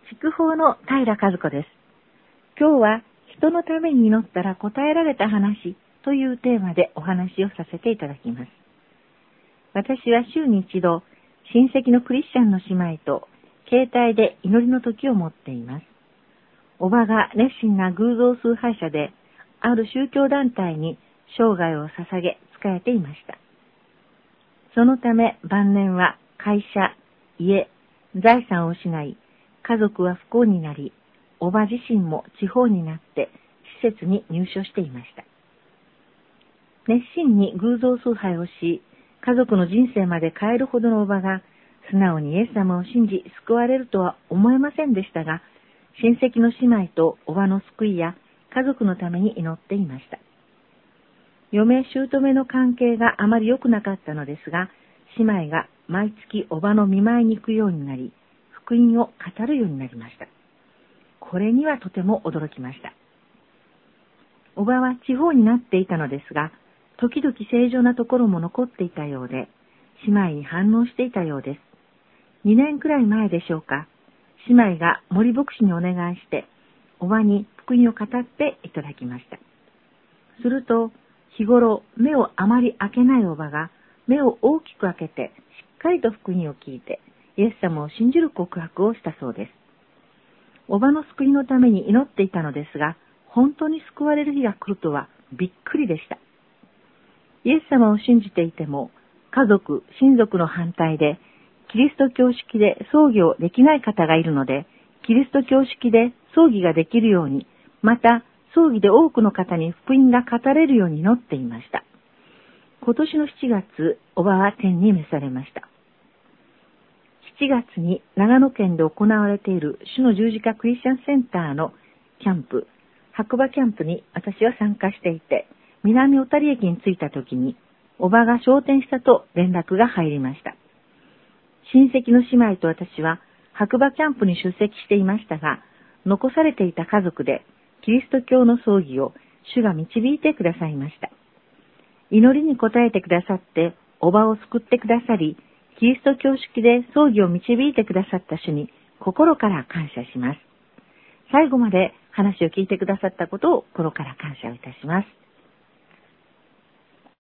筑豊の平和子です。今日は人のために祈ったら答えられた話というテーマでお話をさせていただきます。私は週に一度、親戚のクリスチャンの姉妹と携帯で祈りの時を持っています。おばが熱心な偶像崇拝者で、ある宗教団体に生涯を捧げ仕えていました。そのため晩年は会社、家、財産を失い、家族は不幸になり、おば自身も地方になって施設に入所していました。熱心に偶像崇拝をし、家族の人生まで変えるほどのおばが素直にイエス様を信じ救われるとは思えませんでしたが、親戚の姉妹とおばの救いや家族のために祈っていました。嫁姑の関係があまり良くなかったのですが、姉妹が毎月おばの見舞いに行くようになり、福音を語るようになりました。これにはとても驚きました。おばは地方になっていたのですが、時々正常なところも残っていたようで、姉妹に反応していたようです。2年くらい前でしょうか、姉妹が森牧師にお願いして、おばに福音を語っていただきました。すると、日頃目をあまり開けないおばが、目を大きく開けて、しっかりと福音を聞いて、イエス様を信じる告白をしたそうです。おばの救いのために祈っていたのですが、本当に救われる日が来るとはびっくりでした。イエス様を信じていても、家族、親族の反対で、キリスト教式で葬儀をできない方がいるので、キリスト教式で葬儀ができるように、また葬儀で多くの方に福音が語れるように祈っていました。今年の7月、おばは天に召されました。7月に長野県で行われている主の十字架クリスチャンセンターのキャンプ、白馬キャンプに私は参加していて、南小谷駅に着いた時に、おばが昇天したと連絡が入りました。親戚の姉妹と私は白馬キャンプに出席していましたが、残されていた家族でキリスト教の葬儀を主が導いてくださいました。祈りに応えてくださって、おばを救ってくださり、キリスト教式で葬儀を導いてくださった主に心から感謝します。最後まで話を聞いてくださったことを心から感謝をいたします。